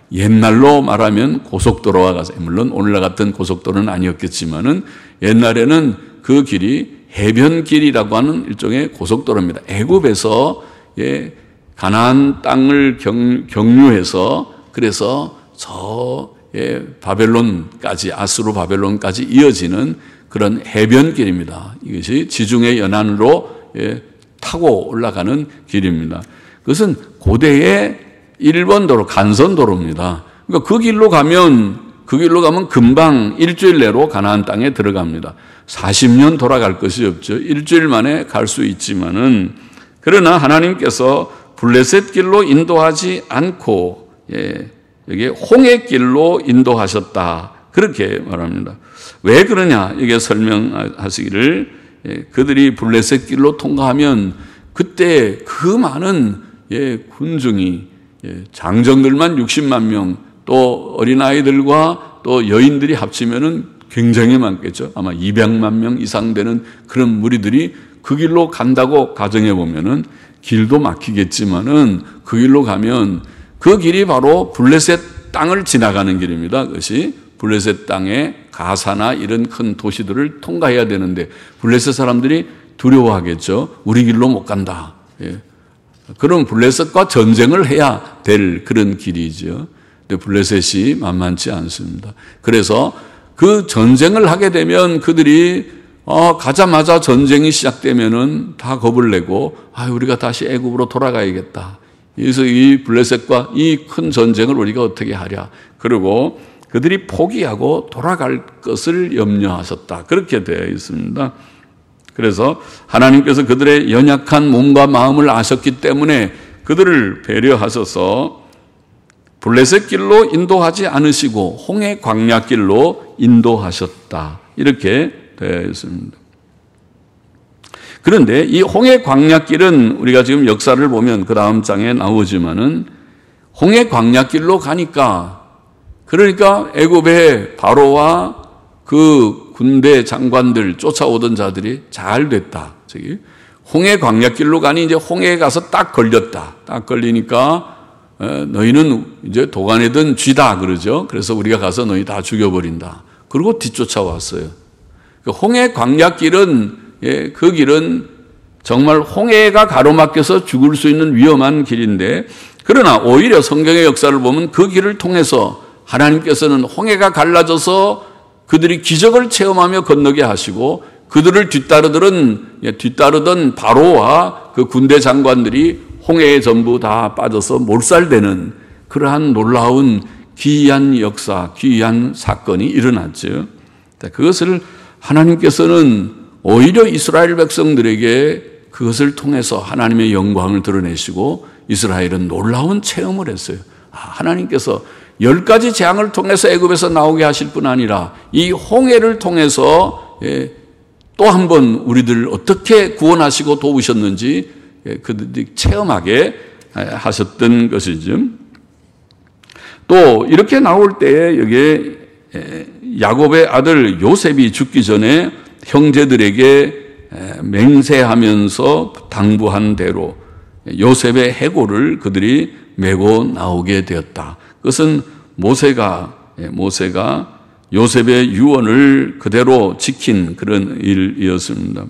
옛날로 말하면 고속도로와 같이, 물론 오늘날 같은 고속도로는 아니었겠지만은 옛날에는 그 길이 해변길이라고 하는 일종의 고속도로입니다. 애굽에서 예, 가나안 땅을 경, 경유해서 그래서 저 예, 바벨론까지, 아수르 바벨론까지 이어지는 그런 해변길입니다. 이것이 지중해 연안으로 예, 타고 올라가는 길입니다. 그것은 고대의 일본도로, 간선도로입니다. 그러니까 그 길로 가면, 그 길로 가면 금방 일주일 내로 가나안 땅에 들어갑니다. 사십 년 돌아갈 것이 없죠. 일주일 만에 갈 수 있지만은, 그러나 하나님께서 블레셋 길로 인도하지 않고, 예, 여기 홍해 길로 인도하셨다. 그렇게 말합니다. 왜 그러냐? 이게 설명하시기를, 예, 그들이 블레셋 길로 통과하면 그때 그 많은 예, 군중이, 예, 장정들만 육십만 명, 또 어린아이들과 또 여인들이 합치면은 굉장히 많겠죠. 아마 이백만 명 이상 되는 그런 무리들이 그 길로 간다고 가정해 보면은 길도 막히겠지만은 그 길로 가면 그 길이 바로 블레셋 땅을 지나가는 길입니다. 그것이 블레셋 땅에 가사나 이런 큰 도시들을 통과해야 되는데 블레셋 사람들이 두려워하겠죠. 우리 길로 못 간다. 예. 그럼 블레셋과 전쟁을 해야 될 그런 길이죠. 근데 블레셋이 만만치 않습니다. 그래서 그 전쟁을 하게 되면 그들이 어, 가자마자 전쟁이 시작되면은 다 겁을 내고 아, 우리가 다시 애굽으로 돌아가야겠다. 그래서 이 블레셋과 이 큰 전쟁을 우리가 어떻게 하랴. 그리고 그들이 포기하고 돌아갈 것을 염려하셨다. 그렇게 되어 있습니다. 그래서 하나님께서 그들의 연약한 몸과 마음을 아셨기 때문에 그들을 배려하셔서 블레셋 길로 인도하지 않으시고 홍해 광야 길로 인도하셨다. 이렇게 되어 있습니다. 그런데 이 홍해 광야 길은 우리가 지금 역사를 보면 그 다음 장에 나오지만은 홍해 광야 길로 가니까 그러니까 애굽의 바로와 그 군대 장관들 쫓아오던 자들이 잘 됐다. 저기 홍해 광야길로 가니 이제 홍해에 가서 딱 걸렸다. 딱 걸리니까 너희는 이제 도가내든 쥐다 그러죠. 그래서 우리가 가서 너희 다 죽여버린다. 그리고 뒤쫓아왔어요. 홍해 광야길은 예, 그 길은 정말 홍해가 가로막혀서 죽을 수 있는 위험한 길인데 그러나 오히려 성경의 역사를 보면 그 길을 통해서 하나님께서는 홍해가 갈라져서 그들이 기적을 체험하며 건너게 하시고 그들을 뒤따르던, 뒤따르던 바로와 그 군대 장관들이 홍해에 전부 다 빠져서 몰살되는 그러한 놀라운 기이한 역사, 기이한 사건이 일어났죠. 그것을 하나님께서는 오히려 이스라엘 백성들에게 그것을 통해서 하나님의 영광을 드러내시고 이스라엘은 놀라운 체험을 했어요. 하나님께서 열 가지 재앙을 통해서 애굽에서 나오게 하실 뿐 아니라 이 홍해를 통해서 또 한 번 우리들 어떻게 구원하시고 도우셨는지 그들이 체험하게 하셨던 것이죠. 또 이렇게 나올 때에 여기에 야곱의 아들 요셉이 죽기 전에 형제들에게 맹세하면서 당부한 대로 요셉의 해골을 그들이 메고 나오게 되었다. 그것은 모세가 모세가 요셉의 유언을 그대로 지킨 그런 일이었습니다.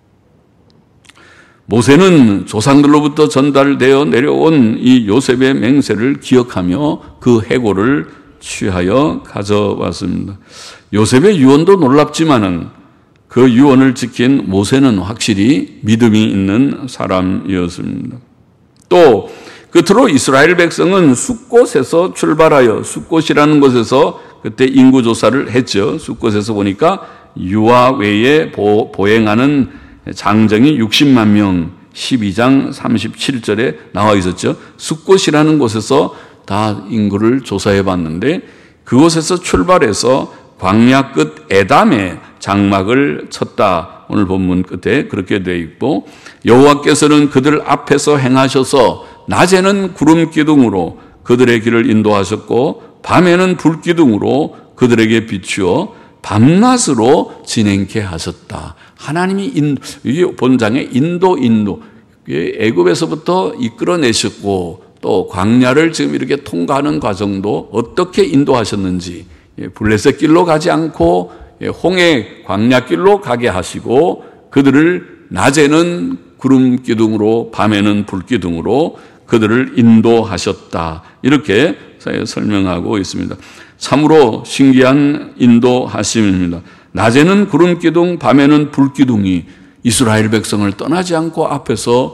모세는 조상들로부터 전달되어 내려온 이 요셉의 맹세를 기억하며 그 해골을 취하여 가져왔습니다. 요셉의 유언도 놀랍지만은 그 유언을 지킨 모세는 확실히 믿음이 있는 사람이었습니다. 또 끝으로 이스라엘 백성은 숫곳에서 출발하여 숫곳이라는 곳에서 그때 인구 조사를 했죠. 숫곳에서 보니까 유아 외에 보행하는 장정이 육십만 명, 십이 장 삼십칠 절에 나와 있었죠. 숫곳이라는 곳에서 다 인구를 조사해 봤는데 그곳에서 출발해서 광야 끝 에담에 장막을 쳤다. 오늘 본문 끝에 그렇게 되어 있고 여호와께서는 그들 앞에서 행하셔서 낮에는 구름 기둥으로 그들의 길을 인도하셨고 밤에는 불 기둥으로 그들에게 비추어 밤낮으로 진행케 하셨다. 하나님이 인, 이게 본장에 인도 인도 애굽에서부터 이끌어내셨고 또 광야를 지금 이렇게 통과하는 과정도 어떻게 인도하셨는지, 블레셋 길로 가지 않고 홍해 광야 길로 가게 하시고 그들을 낮에는 구름 기둥으로 밤에는 불 기둥으로 그들을 인도하셨다. 이렇게 설명하고 있습니다. 참으로 신기한 인도하심입니다. 낮에는 구름 기둥, 밤에는 불 기둥이 이스라엘 백성을 떠나지 않고 앞에서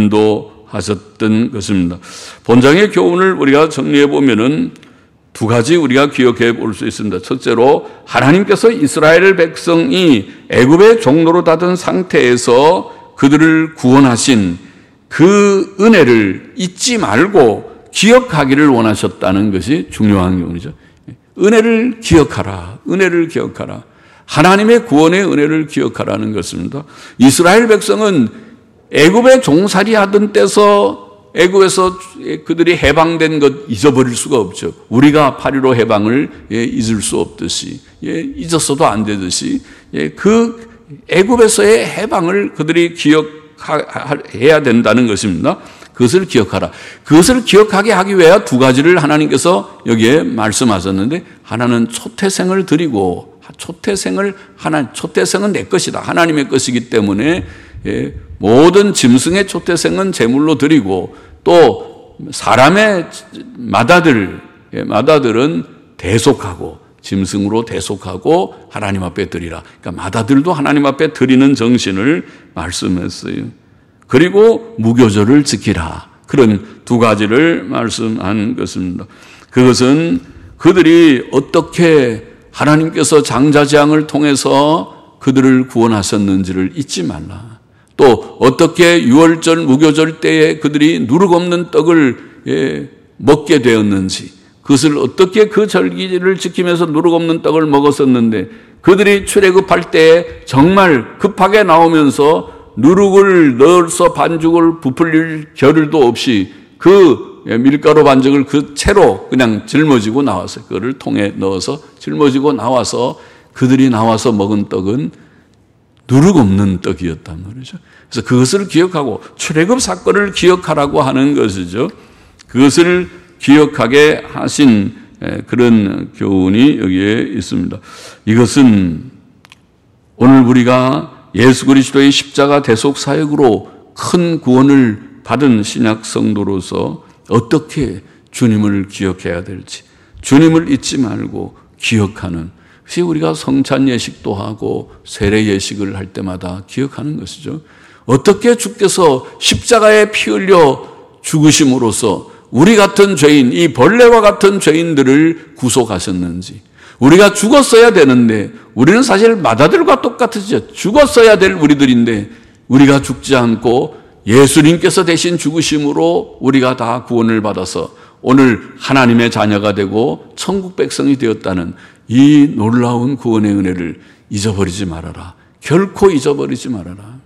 인도하셨던 것입니다. 본장의 교훈을 우리가 정리해 보면은 두 가지 우리가 기억해 볼 수 있습니다. 첫째로 하나님께서 이스라엘 백성이 애굽의 종로로 닫은 상태에서 그들을 구원하신 그 은혜를 잊지 말고 기억하기를 원하셨다는 것이 중요한 교훈이죠. 은혜를 기억하라. 은혜를 기억하라. 하나님의 구원의 은혜를 기억하라는 것입니다. 이스라엘 백성은 애굽의 종살이 하던 때서 애굽에서 그들이 해방된 것 잊어버릴 수가 없죠. 우리가 팔일오 해방을 잊을 수 없듯이, 잊었어도 안 되듯이 그 애굽에서의 해방을 그들이 기억해야 된다는 것입니다. 그것을 기억하라. 그것을 기억하게 하기 위해 두 가지를 하나님께서 여기에 말씀하셨는데, 하나는 초태생을 드리고, 초태생을 하나 초태생은 내 것이다. 하나님의 것이기 때문에 모든 짐승의 초태생은 제물로 드리고, 또 사람의 맏아들, 맏아들은 대속하고 짐승으로 대속하고 하나님 앞에 드리라. 그러니까 맏아들도 하나님 앞에 드리는 정신을 말씀했어요. 그리고 무교절을 지키라. 그런 두 가지를 말씀한 것입니다. 그것은 그들이 어떻게 하나님께서 장자재앙을 통해서 그들을 구원하셨는지를 잊지 말라. 또 어떻게 유월절, 무교절 때에 그들이 누룩 없는 떡을 예, 먹게 되었는지, 그것을 어떻게 그 절기를 지키면서 누룩 없는 떡을 먹었었는데 그들이 출애굽할 때 정말 급하게 나오면서 누룩을 넣어서 반죽을 부풀릴 겨를도 없이 그 밀가루 반죽을 그 채로 그냥 짊어지고 나왔어요. 그거를 통에 넣어서 짊어지고 나와서 그들이 나와서 먹은 떡은 누룩 없는 떡이었단 말이죠. 그래서 그것을 기억하고 출애굽 사건을 기억하라고 하는 것이죠. 그것을 기억하게 하신 그런 교훈이 여기에 있습니다. 이것은 오늘 우리가 예수 그리스도의 십자가 대속 사역으로 큰 구원을 받은 신약 성도로서 어떻게 주님을 기억해야 될지, 주님을 잊지 말고 기억하는, 그것이 우리가 성찬 예식도 하고 세례 예식을 할 때마다 기억하는 것이죠. 어떻게 주께서 십자가에 피 흘려 죽으심으로써 우리 같은 죄인, 이 벌레와 같은 죄인들을 구속하셨는지. 우리가 죽었어야 되는데, 우리는 사실 맏아들과 똑같으죠. 죽었어야 될 우리들인데 우리가 죽지 않고 예수님께서 대신 죽으심으로 우리가 다 구원을 받아서 오늘 하나님의 자녀가 되고 천국 백성이 되었다는 이 놀라운 구원의 은혜를 잊어버리지 말아라. 결코 잊어버리지 말아라.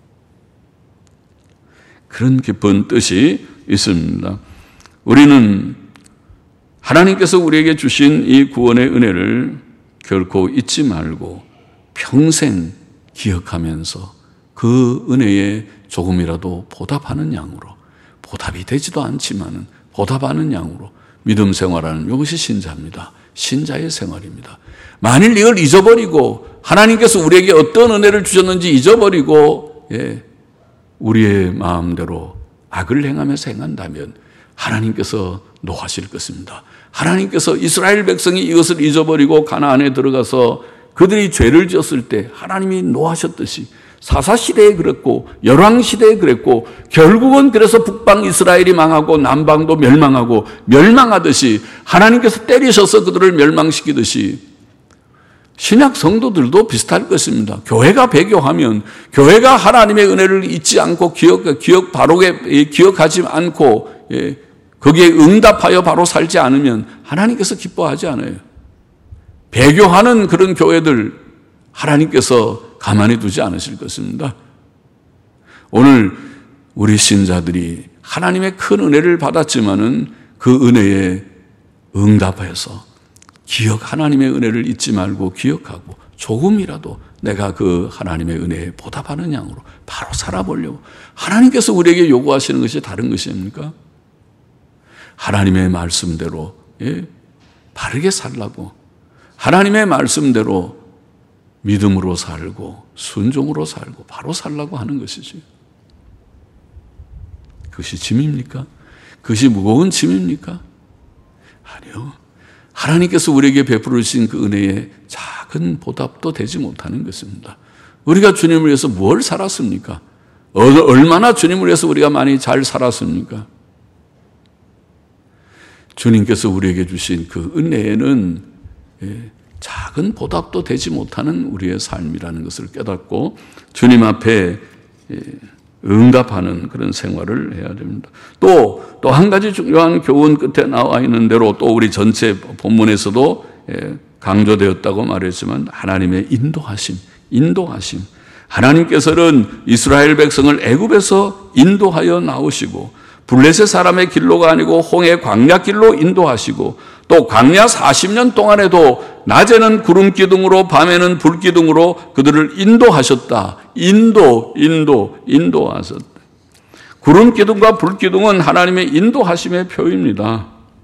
그런 깊은 뜻이 있습니다. 우리는 하나님께서 우리에게 주신 이 구원의 은혜를 결코 잊지 말고 평생 기억하면서 그 은혜에 조금이라도 보답하는 양으로, 보답이 되지도 않지만은 보답하는 양으로 믿음 생활하는, 이것이 신자입니다. 신자의 생활입니다. 만일 이걸 잊어버리고 하나님께서 우리에게 어떤 은혜를 주셨는지 잊어버리고 예, 우리의 마음대로 악을 행하면서 행한다면 하나님께서 노하실 것입니다. 하나님께서 이스라엘 백성이 이것을 잊어버리고 가나안에 들어가서 그들이 죄를 지었을 때 하나님이 노하셨듯이 사사시대에 그랬고 열왕시대에 그랬고 결국은 그래서 북방 이스라엘이 망하고 남방도 멸망하고 멸망하듯이 하나님께서 때리셔서 그들을 멸망시키듯이 신약 성도들도 비슷할 것입니다. 교회가 배교하면, 교회가 하나님의 은혜를 잊지 않고 기억, 기억 바로게 기억하지 않고 예, 거기에 응답하여 바로 살지 않으면 하나님께서 기뻐하지 않아요. 배교하는 그런 교회들 하나님께서 가만히 두지 않으실 것입니다. 오늘 우리 신자들이 하나님의 큰 은혜를 받았지만은 그 은혜에 응답해서 기억, 하나님의 은혜를 잊지 말고 기억하고 조금이라도 내가 그 하나님의 은혜에 보답하는 양으로 바로 살아보려고. 하나님께서 우리에게 요구하시는 것이 다른 것입니까? 하나님의 말씀대로 예, 바르게 살라고, 하나님의 말씀대로 믿음으로 살고 순종으로 살고 바로 살라고 하는 것이지. 그것이 짐입니까? 그것이 무거운 짐입니까? 아니요. 하나님께서 우리에게 베풀으신 그 은혜에 작은 보답도 되지 못하는 것입니다. 우리가 주님을 위해서 뭘 살았습니까? 얼마나 주님을 위해서 우리가 많이 잘 살았습니까? 주님께서 우리에게 주신 그 은혜에는 작은 보답도 되지 못하는 우리의 삶이라는 것을 깨닫고 주님 앞에 응답하는 그런 생활을 해야 됩니다. 또, 또 한 가지 중요한 교훈 끝에 나와 있는 대로 또 우리 전체 본문에서도 강조되었다고 말했지만 하나님의 인도하심, 인도하심. 하나님께서는 이스라엘 백성을 애굽에서 인도하여 나오시고 블레셋 사람의 길로가 아니고 홍해 광야 길로 인도하시고 또 광야 사십 년 동안에도 낮에는 구름 기둥으로 밤에는 불 기둥으로 그들을 인도하셨다. 인도, 인도, 인도하셨다. 구름 기둥과 불 기둥은 하나님의 인도하심의 표입니다.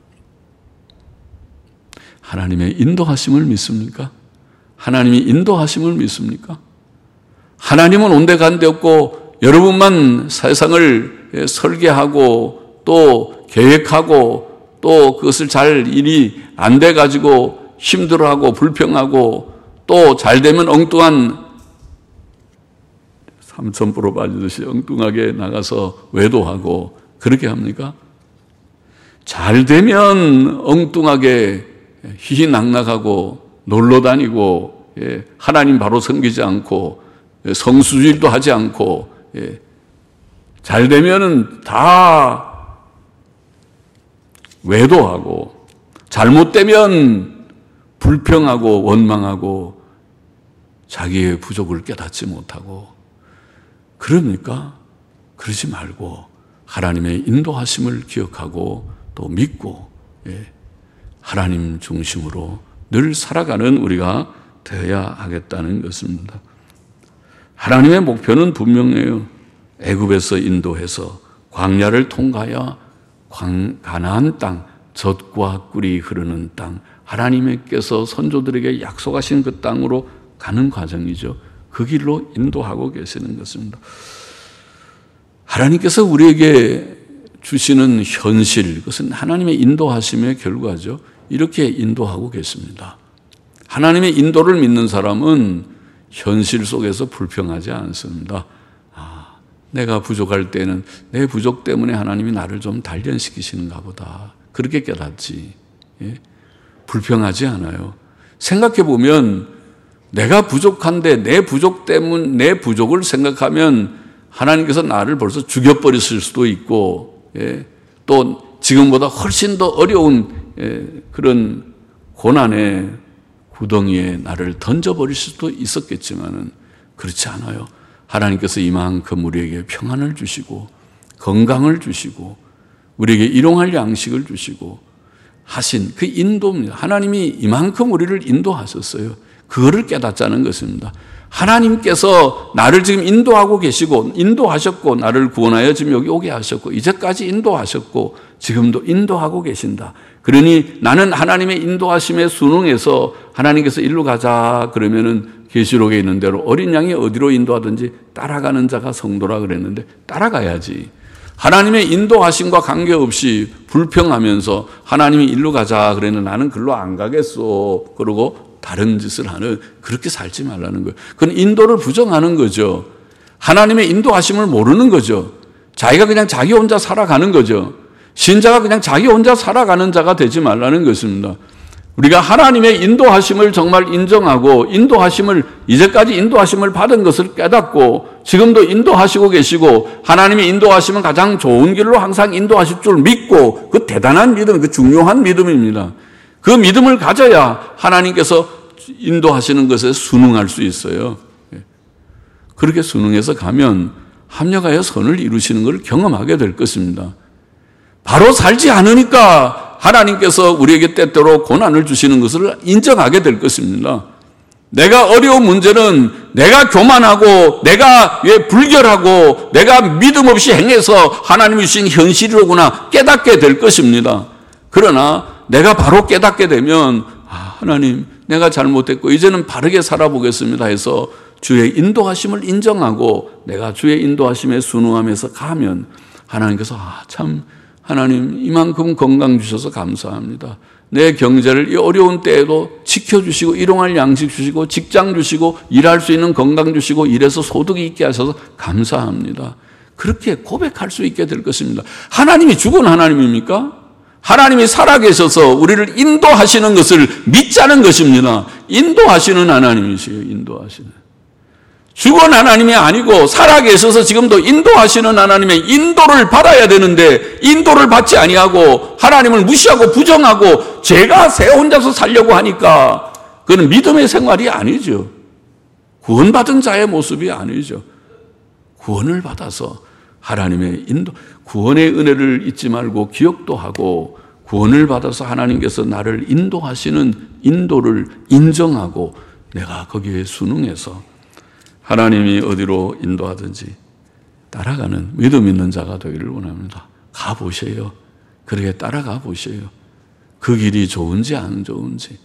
하나님의 인도하심을 믿습니까? 하나님이 인도하심을 믿습니까? 하나님은 온데간데 없고 여러분만 세상을 설계하고 또 계획하고 또 그것을 잘 일이 안 돼가지고 힘들어하고 불평하고 또 잘 되면 엉뚱한 삼천포로 빠지듯이 엉뚱하게 나가서 외도하고 그렇게 합니까? 잘 되면 엉뚱하게 희희낙낙하고 놀러 다니고 하나님 바로 섬기지 않고 성수일도 하지 않고 잘 되면은 다 외도하고 잘못되면 불평하고 원망하고 자기의 부족을 깨닫지 못하고 그럽니까? 그러지 말고 하나님의 인도하심을 기억하고 또 믿고 하나님 중심으로 늘 살아가는 우리가 되어야 하겠다는 것입니다. 하나님의 목표는 분명해요. 애굽에서 인도해서 광야를 통과하여 가나안 땅, 젖과 꿀이 흐르는 땅, 하나님께서 선조들에게 약속하신 그 땅으로 가는 과정이죠. 그 길로 인도하고 계시는 것입니다. 하나님께서 우리에게 주시는 현실, 그것은 하나님의 인도하심의 결과죠. 이렇게 인도하고 계십니다. 하나님의 인도를 믿는 사람은 현실 속에서 불평하지 않습니다. 아, 내가 부족할 때는 내 부족 때문에 하나님이 나를 좀 단련시키시는가 보다. 그렇게 깨닫지. 예? 불평하지 않아요. 생각해 보면 내가 부족한데 내 부족 때문 내 부족을 생각하면 하나님께서 나를 벌써 죽여버렸을 수도 있고 예? 또 지금보다 훨씬 더 어려운 예, 그런 고난의 구덩이에 나를 던져버릴 수도 있었겠지만은 그렇지 않아요. 하나님께서 이만큼 우리에게 평안을 주시고 건강을 주시고 우리에게 일용할 양식을 주시고 하신 그 인도입니다. 하나님이 이만큼 우리를 인도하셨어요. 그거를 깨닫자는 것입니다. 하나님께서 나를 지금 인도하고 계시고 인도하셨고 나를 구원하여 지금 여기 오게 하셨고 이제까지 인도하셨고 지금도 인도하고 계신다. 그러니 나는 하나님의 인도하심에 순응해서 하나님께서 일로 가자 그러면은 계시록에 있는 대로 어린 양이 어디로 인도하든지 따라가는 자가 성도라 그랬는데 따라가야지. 하나님의 인도하심과 관계없이 불평하면서 하나님이 일로 가자 그랬는데 나는 글로 안 가겠어. 그러고 다른 짓을 하는 그렇게 살지 말라는 거예요. 그건 인도를 부정하는 거죠. 하나님의 인도하심을 모르는 거죠. 자기가 그냥 자기 혼자 살아가는 거죠. 신자가 그냥 자기 혼자 살아가는 자가 되지 말라는 것입니다. 우리가 하나님의 인도하심을 정말 인정하고 인도하심을 이제까지 인도하심을 받은 것을 깨닫고 지금도 인도하시고 계시고 하나님의 인도하심은 가장 좋은 길로 항상 인도하실 줄 믿고 그 대단한 믿음, 그 중요한 믿음입니다. 그 믿음을 가져야 하나님께서 인도하시는 것에 순응할 수 있어요. 그렇게 순응해서 가면 합력하여 선을 이루시는 것을 경험하게 될 것입니다. 바로 살지 않으니까 하나님께서 우리에게 때때로 고난을 주시는 것을 인정하게 될 것입니다. 내가 어려운 문제는 내가 교만하고 내가 왜 불결하고 내가 믿음 없이 행해서 하나님이 주신 현실이로구나 깨닫게 될 것입니다. 그러나 내가 바로 깨닫게 되면 아, 하나님 내가 잘못했고 이제는 바르게 살아보겠습니다 해서 주의 인도하심을 인정하고 내가 주의 인도하심에 순응하면서 가면 하나님께서 아, 참 하나님 이만큼 건강 주셔서 감사합니다. 내 경제를 이 어려운 때에도 지켜주시고 일용할 양식 주시고 직장 주시고 일할 수 있는 건강 주시고 일해서 소득이 있게 하셔서 감사합니다. 그렇게 고백할 수 있게 될 것입니다. 하나님이 죽은 하나님입니까? 하나님이 살아계셔서 우리를 인도하시는 것을 믿자는 것입니다. 인도하시는 하나님이시에요. 인도하시는. 죽은 하나님이 아니고 살아계셔서 지금도 인도하시는 하나님의 인도를 받아야 되는데 인도를 받지 아니하고 하나님을 무시하고 부정하고 제가 새 혼자서 살려고 하니까 그건 믿음의 생활이 아니죠. 구원받은 자의 모습이 아니죠. 구원을 받아서 하나님의 인도, 구원의 은혜를 잊지 말고 기억도 하고 구원을 받아서 하나님께서 나를 인도하시는 인도를 인정하고 내가 거기에 순응해서 하나님이 어디로 인도하든지 따라가는 믿음 있는 자가 되기를 원합니다. 가보세요. 그렇게 따라가 보세요. 그 길이 좋은지 안 좋은지.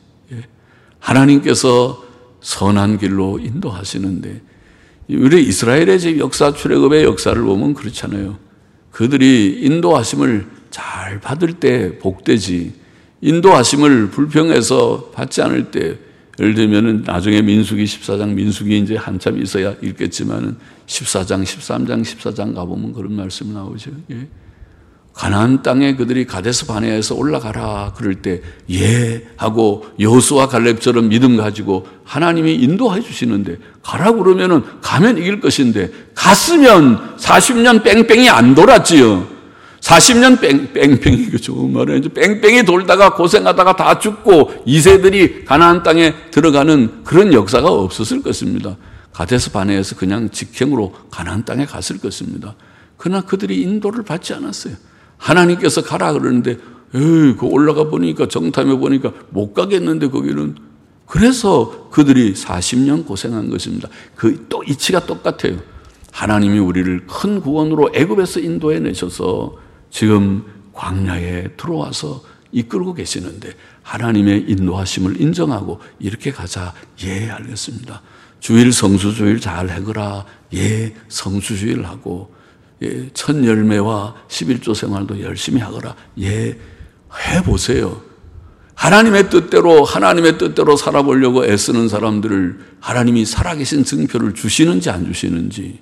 하나님께서 선한 길로 인도하시는데 우리 이스라엘의 집 역사, 출애굽의 역사를 보면 그렇잖아요. 그들이 인도하심을 잘 받을 때 복되지 인도하심을 불평해서 받지 않을 때 예를 들면 나중에 민수기 십사 장, 민수기 이제 한참 있어야 읽겠지만은 십사 장, 십삼 장, 십사 장 가보면 그런 말씀이 나오죠. 예. 가나안 땅에 그들이 가데스 바네아에서 올라가라 그럴 때 예 하고 여호수아 갈렙처럼 믿음 가지고 하나님이 인도해 주시는데 가라 그러면은 가면 이길 것인데 갔으면 사십 년 뺑뺑이 안 돌았지요. 사십 년 뺑, 뺑뺑이, 이거 좋은 말이에요. 뺑뺑이 돌다가 고생하다가 다 죽고 이 세들이 가나안 땅에 들어가는 그런 역사가 없었을 것입니다. 가데스 바네아에서 그냥 직행으로 가나안 땅에 갔을 것입니다. 그러나 그들이 인도를 받지 않았어요. 하나님께서 가라 그러는데 에이, 그 올라가 보니까 정탐해 보니까 못 가겠는데 거기는. 그래서 그들이 사십 년 고생한 것입니다. 그 또 이치가 똑같아요. 하나님이 우리를 큰 구원으로 애굽에서 인도해 내셔서 지금 광야에 들어와서 이끌고 계시는데 하나님의 인도하심을 인정하고 이렇게 가자. 예, 알겠습니다. 주일 성수주일 잘 해거라. 예, 성수주일 하고 예, 첫 열매와 십일조 생활도 열심히 하거라. 예, 해보세요. 하나님의 뜻대로 하나님의 뜻대로 살아보려고 애쓰는 사람들을 하나님이 살아계신 증표를 주시는지 안 주시는지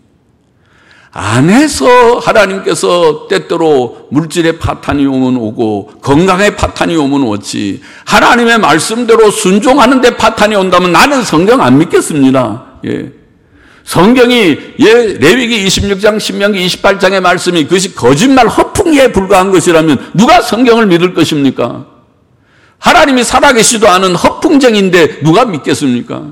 안 해서 하나님께서 때때로 물질의 파탄이 오면 오고 건강의 파탄이 오면 오지 하나님의 말씀대로 순종하는 데 파탄이 온다면 나는 성경 안 믿겠습니다. 예. 성경이 예, 레위기 이십육 장 신명기 이십팔 장의 말씀이 그것이 거짓말 허풍에 불과한 것이라면 누가 성경을 믿을 것입니까? 하나님이 살아계시도 않은 허풍쟁인데 누가 믿겠습니까?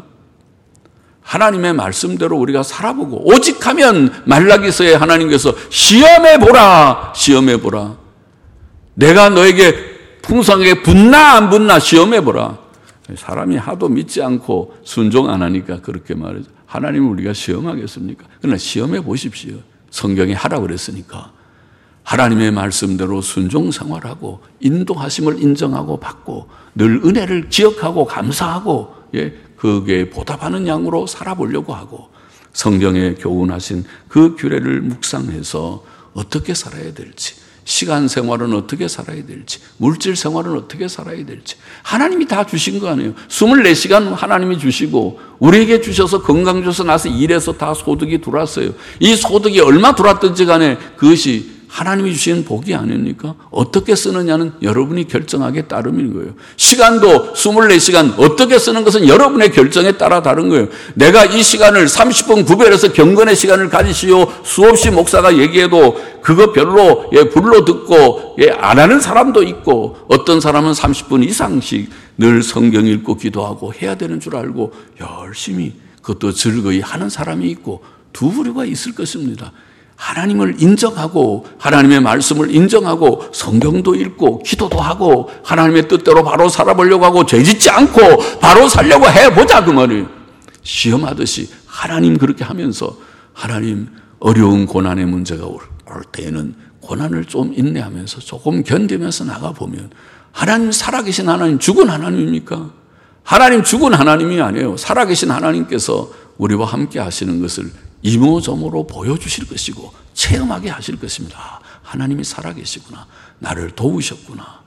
하나님의 말씀대로 우리가 살아보고 오직 하면 말라기서에 하나님께서 시험해보라 시험해보라 내가 너에게 풍성하게 붙나 안 붙나 시험해보라. 사람이 하도 믿지 않고 순종 안 하니까 그렇게 말하죠. 하나님을 우리가 시험하겠습니까? 그러나 시험해 보십시오. 성경이 하라고 그랬으니까 하나님의 말씀대로 순종 생활하고 인도하심을 인정하고 받고 늘 은혜를 기억하고 감사하고 예, 그게 보답하는 양으로 살아보려고 하고 성경에 교훈하신 그 규례를 묵상해서 어떻게 살아야 될지 시간 생활은 어떻게 살아야 될지 물질 생활은 어떻게 살아야 될지 하나님이 다 주신 거 아니에요. 이십사 시간 하나님이 주시고 우리에게 주셔서 건강 주셔서 나서 일해서 다 소득이 들어왔어요. 이 소득이 얼마 들어왔든지 간에 그것이 하나님이 주신 복이 아닙니까? 어떻게 쓰느냐는 여러분이 결정하기에 따름인 거예요. 시간도 이십사 시간 어떻게 쓰는 것은 여러분의 결정에 따라 다른 거예요. 내가 이 시간을 삼십 분 구별해서 경건의 시간을 가지시오 수없이 목사가 얘기해도 그거 별로 예, 불러 듣고 예, 안 하는 사람도 있고 어떤 사람은 삼십 분 이상씩 늘 성경 읽고 기도하고 해야 되는 줄 알고 열심히 그것도 즐거이 하는 사람이 있고 두 부류가 있을 것입니다. 하나님을 인정하고 하나님의 말씀을 인정하고 성경도 읽고 기도도 하고 하나님의 뜻대로 바로 살아보려고 하고 죄짓지 않고 바로 살려고 해보자 그 말이에요. 시험하듯이 하나님 그렇게 하면서 하나님 어려운 고난의 문제가 올 때에는 고난을 좀 인내하면서 조금 견디면서 나가보면 하나님 살아계신 하나님, 죽은 하나님입니까? 하나님 죽은 하나님이 아니에요. 살아계신 하나님께서 우리와 함께 하시는 것을 이모저모로 보여주실 것이고 체험하게 하실 것입니다. 하나님이 살아계시구나. 나를 도우셨구나.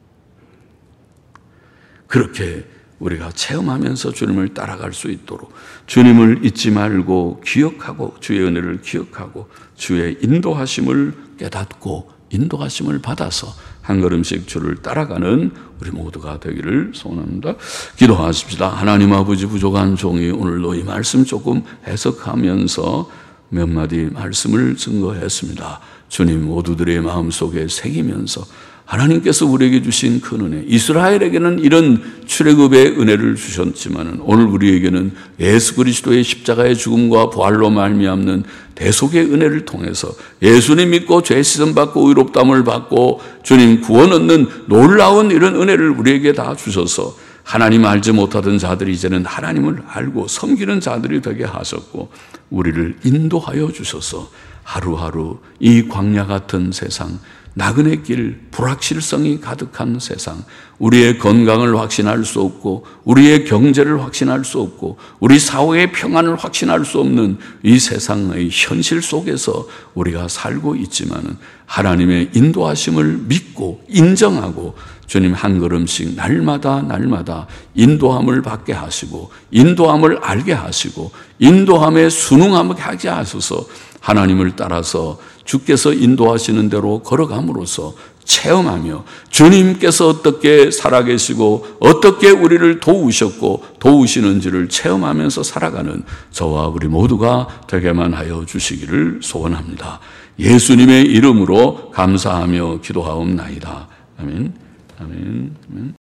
그렇게 우리가 체험하면서 주님을 따라갈 수 있도록 주님을 잊지 말고 기억하고 주의 은혜를 기억하고 주의 인도하심을 깨닫고 인도하심을 받아서 한 걸음씩 주를 따라가는 우리 모두가 되기를 소원합니다. 기도하십시다. 하나님 아버지, 부족한 종이 오늘도 이 말씀 조금 해석하면서 몇 마디 말씀을 증거했습니다. 주님 모두들의 마음속에 새기면서 하나님께서 우리에게 주신 큰 은혜, 이스라엘에게는 이런 출애굽의 은혜를 주셨지만 오늘 우리에게는 예수 그리스도의 십자가의 죽음과 부활로 말미암는 대속의 은혜를 통해서 예수님 믿고 죄 씻음 받고 의롭다함을 받고 주님 구원 얻는 놀라운 이런 은혜를 우리에게 다 주셔서 하나님 알지 못하던 자들이 이제는 하나님을 알고 섬기는 자들이 되게 하셨고 우리를 인도하여 주셔서 하루하루 이 광야 같은 세상, 나그네 길, 불확실성이 가득한 세상, 우리의 건강을 확신할 수 없고 우리의 경제를 확신할 수 없고 우리 사회의 평안을 확신할 수 없는 이 세상의 현실 속에서 우리가 살고 있지만은 하나님의 인도하심을 믿고 인정하고 주님 한 걸음씩 날마다 날마다 인도함을 받게 하시고 인도함을 알게 하시고 인도함에 순응하게 하게 하셔서 하나님을 따라서 주께서 인도하시는 대로 걸어감으로써 체험하며 주님께서 어떻게 살아계시고 어떻게 우리를 도우셨고 도우시는지를 체험하면서 살아가는 저와 우리 모두가 되게만 하여 주시기를 소원합니다. 예수님의 이름으로 감사하며 기도하옵나이다. 아멘. 아멘. 아멘.